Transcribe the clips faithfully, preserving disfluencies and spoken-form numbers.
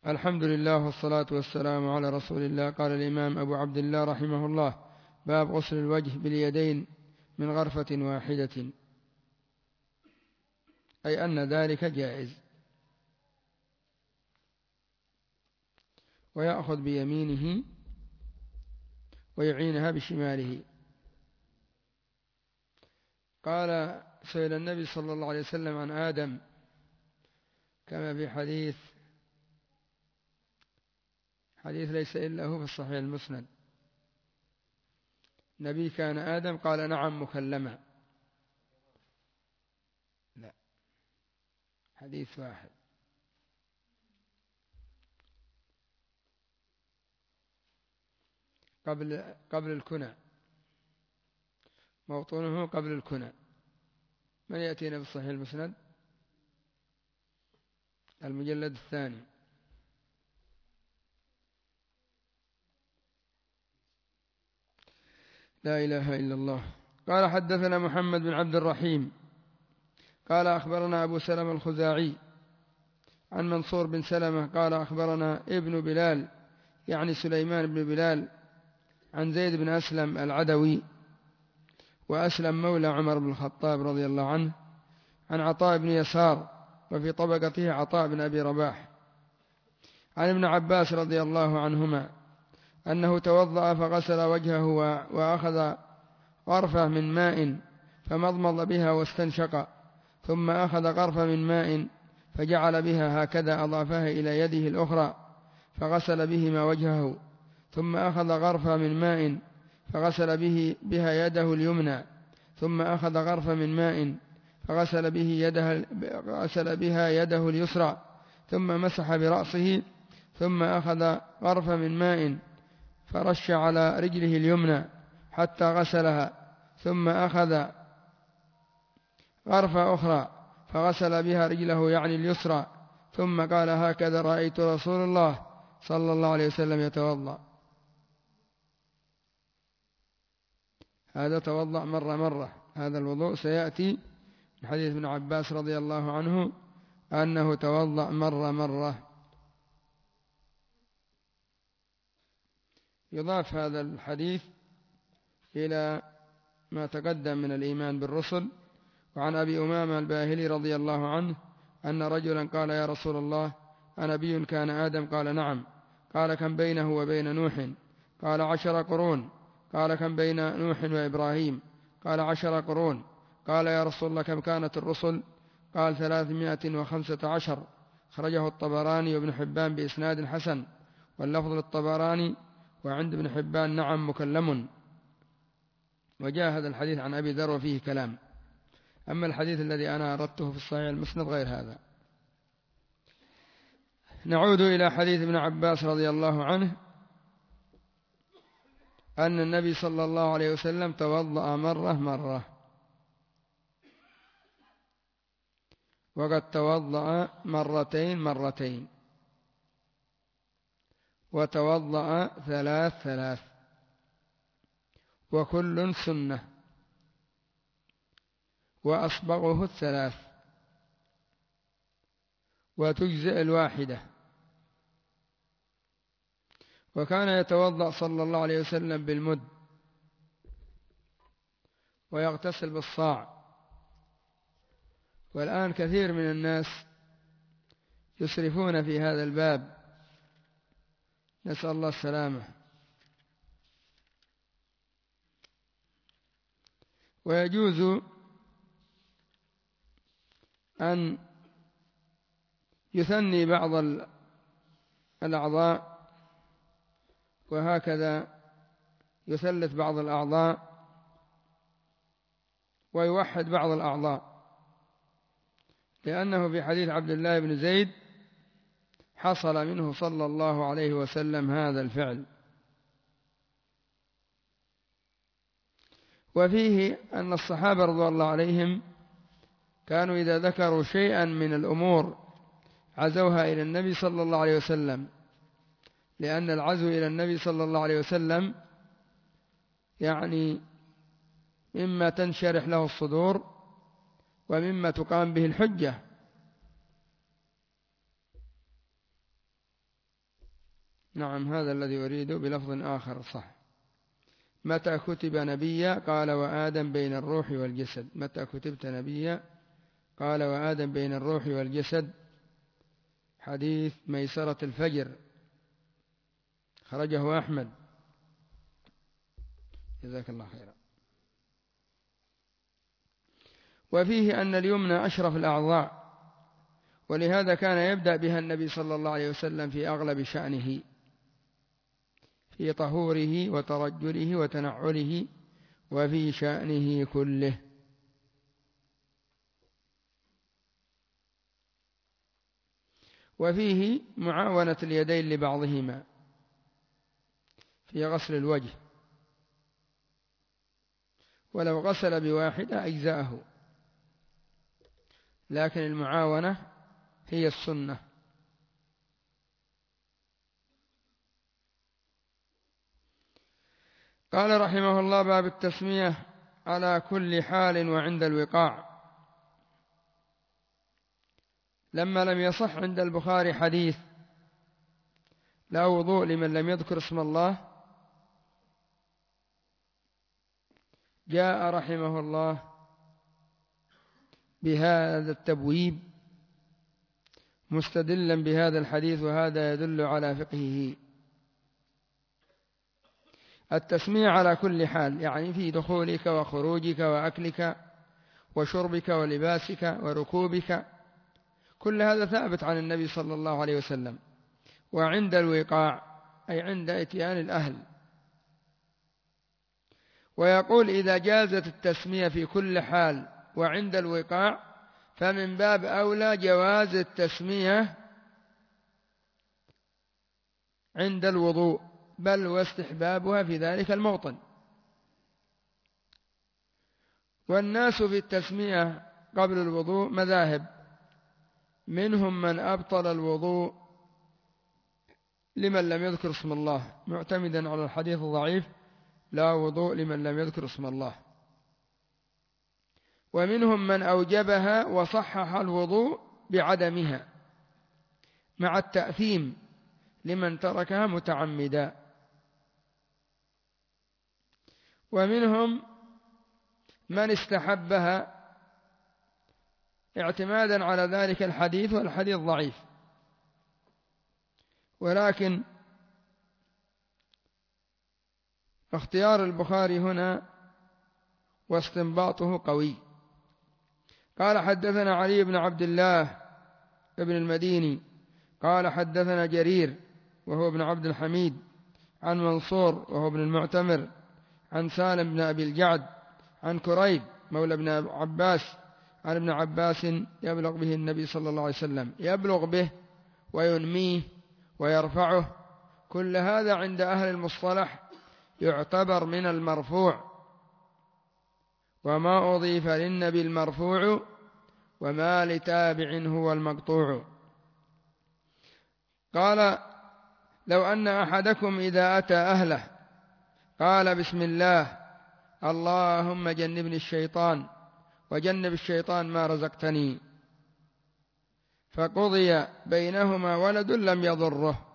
الحمد لله والصلاة والسلام على رسول الله. قال الإمام أبو عبد الله رحمه الله: باب غسل الوجه باليدين من غرفة واحدة، أي أن ذلك جائز، ويأخذ بيمينه ويعينها بشماله. قال: سئل النبي صلى الله عليه وسلم عن آدم، كما في حديث حديث ليس إلا هو في الصحيح المسند: نبي كان آدم؟ قال: نعم مكلما. لا، حديث واحد. قبل قبل الكنى، موطنه قبل الكنى. من يأتينا بالصحيح المسند؟ المجلد الثاني. لا إله إلا الله. قال: حدثنا محمد بن عبد الرحيم قال: أخبرنا أبو سلمة الخزاعي عن منصور بن سلمة قال: أخبرنا ابن بلال، يعني سليمان بن بلال، عن زيد بن أسلم العدوي، وأسلم مولى عمر بن الخطاب رضي الله عنه، عن عطاء بن يسار، وفي طبقته عطاء بن أبي رباح، عن ابن عباس رضي الله عنهما أنه توضأ فغسل وجهه وأخذ غرفة من ماء فمضمض بها واستنشق، ثم أخذ غرفة من ماء فجعل بها هكذا، أضافها إلى يده الأخرى فغسل بهما وجهه، ثم أخذ غرفة من ماء فغسل به بها يده اليمنى، ثم أخذ غرفة من ماء فغسل به يده غسل بها يده اليسرى، ثم مسح برأسه، ثم أخذ غرفة من ماء فرش على رجله اليمنى حتى غسلها، ثم أخذ غرفة أخرى فغسل بها رجله يعني اليسرى، ثم قال: هكذا رأيت رسول الله صلى الله عليه وسلم يتوضأ. هذا توضأ مرة مرة. هذا الوضوء سيأتي من حديث ابن عباس رضي الله عنه أنه توضأ مرة مرة. يضاف هذا الحديث إلى ما تقدم من الإيمان بالرسل. وعن أبي أمامة الباهلي رضي الله عنه أن رجلا قال: يا رسول الله، أنبي كان آدم؟ قال: نعم. قال: كم بينه وبين نوح؟ قال: عشر قرون. قال: كم بين نوح وإبراهيم؟ قال: عشر قرون. قال: يا رسول الله، كم كانت الرسل؟ قال: ثلاثمائة وخمسة عشر. خرجه الطبراني وابن حبان بإسناد حسن، واللفظ للطبراني، وعند ابن حبان: نعم مكلم. وجاء هذا الحديث عن أبي ذر وفيه كلام. أما الحديث الذي أنا أردته في الصحيح المسند غير هذا. نعود إلى حديث ابن عباس رضي الله عنه أن النبي صلى الله عليه وسلم توضأ مرة مرة، وقد توضأ مرتين مرتين، وتوضأ ثلاث ثلاث، وكل سنة، وأصبغه الثلاث، وتجزئ الواحدة. وكان يتوضأ صلى الله عليه وسلم بالمد، ويغتسل بالصاع. والآن كثير من الناس يسرفون في هذا الباب، نسأل الله السلامة. ويجوز أن يثني بعض الأعضاء، وهكذا يثلث بعض الأعضاء، ويوحد بعض الأعضاء، لأنه في حديث عبد الله بن زيد حصل منه صلى الله عليه وسلم هذا الفعل. وفيه أن الصحابة رضي الله عليهم كانوا إذا ذكروا شيئا من الأمور عزوها إلى النبي صلى الله عليه وسلم، لأن العزو إلى النبي صلى الله عليه وسلم يعني مما تنشرح له الصدور، ومما تقام به الحجة. نعم هذا الذي أريد بلفظ آخر صح. متى كتب نبيا؟ قال وآدم بين الروح والجسد. متى كتبت نبيا؟ قال وآدم بين الروح والجسد. حديث ميسرة الفجر خرجه أحمد. جزاك الله خيرا. وفيه أن اليمنى أشرف الأعضاء، ولهذا كان يبدأ بها النبي صلى الله عليه وسلم في أغلب شأنه، في طهوره وترجله وتنعله وفي شأنه كله. وفيه معاونة اليدين لبعضهما في غسل الوجه، ولو غسل بواحدة أجزاءه، لكن المعاونة هي السنة. قال رحمه الله: باب التسمية على كل حال وعند الوقاع. لما لم يصح عند البخاري حديث لا وضوء لمن لم يذكر اسم الله، جاء رحمه الله بهذا التبويب مستدلا بهذا الحديث، وهذا يدل على فقهه. التسمية على كل حال، يعني في دخولك وخروجك وأكلك وشربك ولباسك وركوبك، كل هذا ثابت عن النبي صلى الله عليه وسلم. وعند الوقاع أي عند إتيان الأهل. ويقول إذا جازت التسمية في كل حال وعند الوقاع، فمن باب أولى جواز التسمية عند الوضوء، بل واستحبابها في ذلك الموطن. والناس في التسمية قبل الوضوء مذاهب، منهم من أبطل الوضوء لمن لم يذكر اسم الله، معتمدا على الحديث الضعيف لا وضوء لمن لم يذكر اسم الله. ومنهم من أوجبها وصحح الوضوء بعدمها مع التأثيم لمن تركها متعمدا. ومنهم من استحبها اعتمادا على ذلك الحديث، والحديث ضعيف، ولكن اختيار البخاري هنا واستنباطه قوي. قال حدثنا علي بن عبد الله ابن المديني قال حدثنا جرير وهو ابن عبد الحميد عن منصور وهو ابن المعتمر عن سالم بن أبي الجعد عن كريب مولى ابن عباس عن ابن عباس يبلغ به النبي صلى الله عليه وسلم، يبلغ به وينميه ويرفعه. كل هذا عند أهل المصطلح يعتبر من المرفوع، وما أضيف للنبي المرفوع وما لتابع هو المقطوع. قال لو أن أحدكم إذا أتى أهله قال بسم الله اللهم جنبني الشيطان وجنب الشيطان ما رزقتني، فقضي بينهما ولد لم يضره.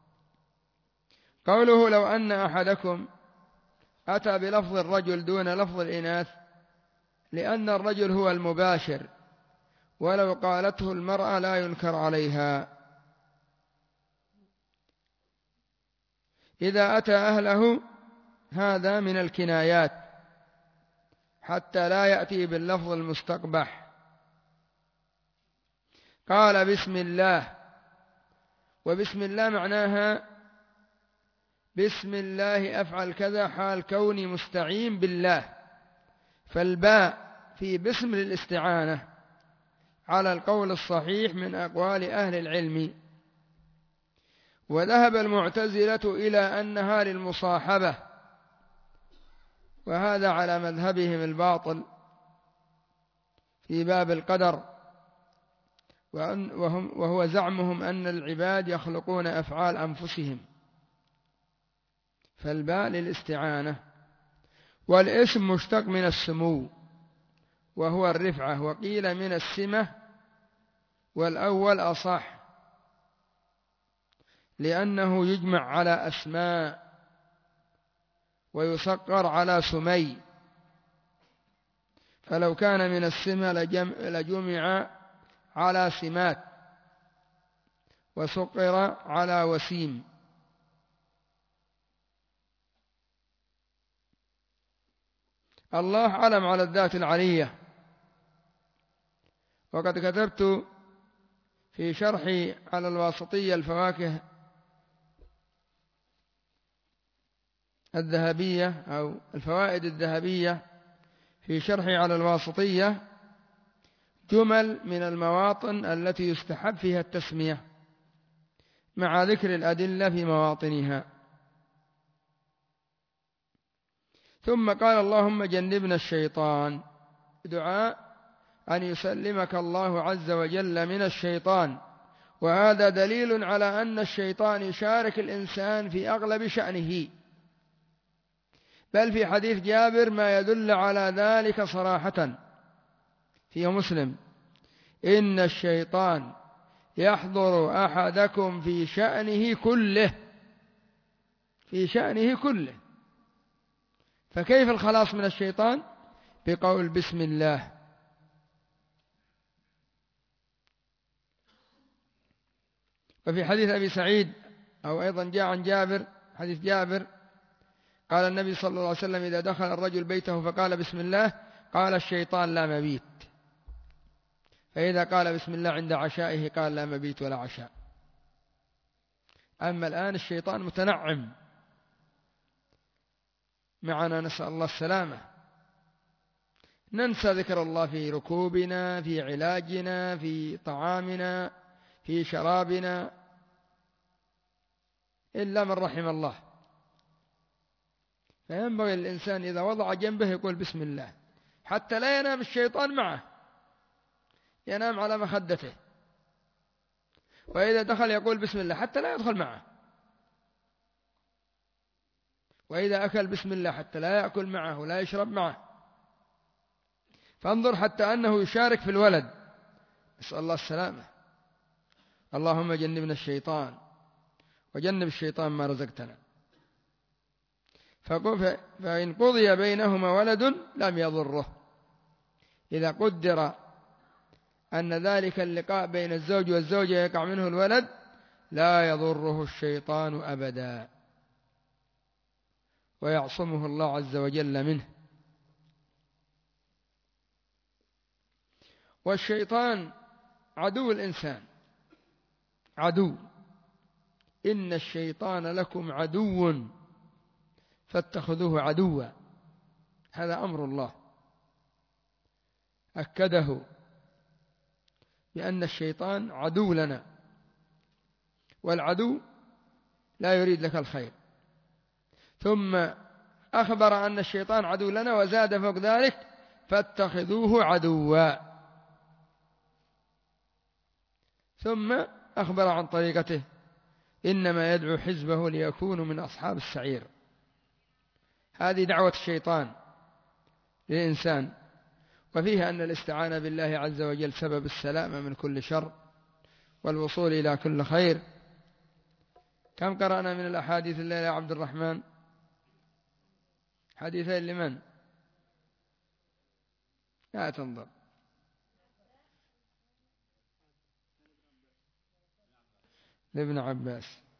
قوله لو أن أحدكم أتى بلفظ الرجل دون لفظ الإناث، لأن الرجل هو المباشر، ولو قالته المرأة لا ينكر عليها. إذا أتى أهله هذا من الكنايات حتى لا يأتي باللفظ المستقبح. قال بسم الله، وبسم الله معناها بسم الله أفعل كذا حال كوني مستعين بالله، فالباء في بسم للاستعانة على القول الصحيح من أقوال أهل العلم. وذهب المعتزلة إلى أنها للمصاحبة، وهذا على مذهبهم الباطل في باب القدر، وهم وهو زعمهم أن العباد يخلقون أفعال أنفسهم، فالباء للاستعانة. والاسم مشتق من السمو وهو الرفعة، وقيل من السمة، والأول أصح، لأنه يجمع على أسماء ويصقر على سمي، فلو كان من السمة لجمع على سمات وسقر على وسيم. الله علم على الذات العلية. وقد كتبت في شرحي على الواسطية الفواكه الذهبية أو الفوائد الذهبية في شرحي على الواسطية جمل من المواطن التي يستحب فيها التسمية مع ذكر الأدلة في مواطنها. ثم قال اللهم جنبنا الشيطان، دعاء أن يسلمك الله عز وجل من الشيطان، وهذا دليل على أن الشيطان يشارك الإنسان في أغلب شأنه، بل في حديث جابر ما يدل على ذلك صراحة في مسلم: إن الشيطان يحضر أحدكم في شأنه كله، في شأنه كله. فكيف الخلاص من الشيطان؟ بقول بسم الله. وفي حديث أبي سعيد أو أيضا جاء عن جابر، حديث جابر، قال النبي صلى الله عليه وسلم: إذا دخل الرجل بيته فقال بسم الله قال الشيطان لا مبيت، فإذا قال بسم الله عند عشائه قال لا مبيت ولا عشاء. أما الآن الشيطان متنعم معنا، نسأل الله السلامة، ننسى ذكر الله في ركوبنا، في علاجنا، في طعامنا، في شرابنا، إلا من رحم الله. فينبغي الإنسان إذا وضع جنبه يقول بسم الله، حتى لا ينام الشيطان معه، ينام على مخدته. وإذا دخل يقول بسم الله حتى لا يدخل معه. وإذا أكل بسم الله حتى لا يأكل معه ولا يشرب معه. فانظر حتى أنه يشارك في الولد، نسأل الله السلامة. اللهم جنبنا الشيطان وجنب الشيطان ما رزقتنا. فإن قضي بينهما ولد لم يضره، إذا قدر أن ذلك اللقاء بين الزوج والزوجة يقع منه الولد لا يضره الشيطان أبدا، ويعصمه الله عز وجل منه. والشيطان عدو الإنسان، عدو. إن الشيطان لكم عدو فاتخذوه عدوا، هذا أمر الله أكده بأن الشيطان عدو لنا، والعدو لا يريد لك الخير. ثم أخبر أن الشيطان عدو لنا وزاد فوق ذلك فاتخذوه عدوا، ثم أخبر عن طريقته: إنما يدعو حزبه ليكونوا من أصحاب السعير. هذه دعوة الشيطان للإنسان، وفيها أن الاستعانة بالله عز وجل سبب السلامة من كل شر والوصول إلى كل خير. كم قرأنا من الأحاديث الليلة يا عبد الرحمن؟ حديثين لمن؟ لا تنظر. لابن عباس.